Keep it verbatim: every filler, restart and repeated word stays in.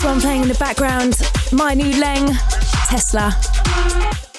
one playing in the background, my new Leng, Tesla.